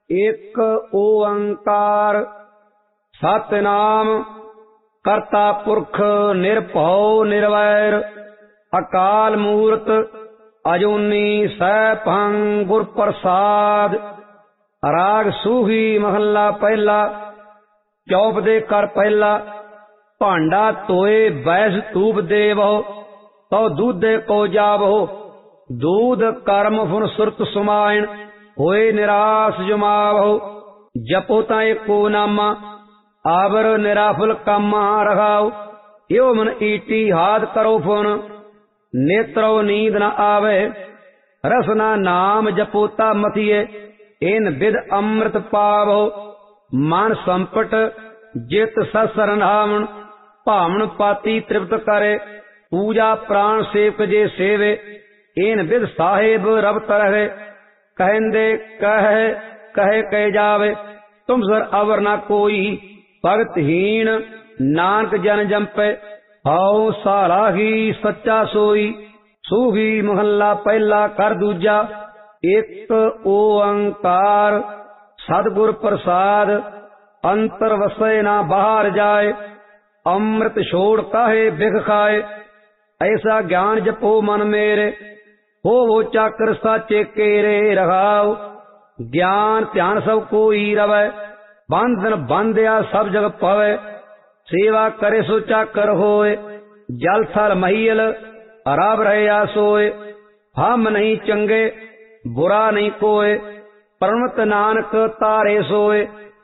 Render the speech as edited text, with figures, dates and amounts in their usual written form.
एक ओंकार सतनाम करता पुरख निरभौ निर्वैर अकाल मूरत अजूनी सैभं गुर प्रसाद। राग सूही महला पहला। चौप दे कर पहला। भांडा तोए बैस धूप देवो तो दूधे को जावो। दूध कर्म फुन सुरत सुमायण होए निराश जुमावो। जपो ता एको नामा आवर निराफल कामा रखाओ। यो मन ईटी हाथ करो फुन नेत्रो नींद न आवे। रसना नाम जपोता मथिए इन विद अमृत पावो। मन संपट जित ससरनावन भावण पाती तृप्त करे। पूजा प्राण सेवक जे सेवे इन विद साहेब रबत रहे। कहंदे कहे कहे कह जावे तुम सर अवर न कोई। भगतहीन नानक जन जंपे हाउ सारा ही सच्चा सोई। सूही महला पहला कर दूजा। एक ओंकार सतगुर प्रसाद अंतर वसै ना बाहर जाए। अमृत छोड़ काहे बिख खाए। ऐसा ज्ञान जपो मन मेरे हो वो चाकर साचे केरे रखाओ। ज्ञान ध्यान सब कोई रवै बंधन बंध्या सब जग पवै। सेवा करे सो चाकर होए जल थल महियल रब रहे सोए। हम नहीं चंगे बुरा नहीं कोय प्रणत नानक तारे सोए।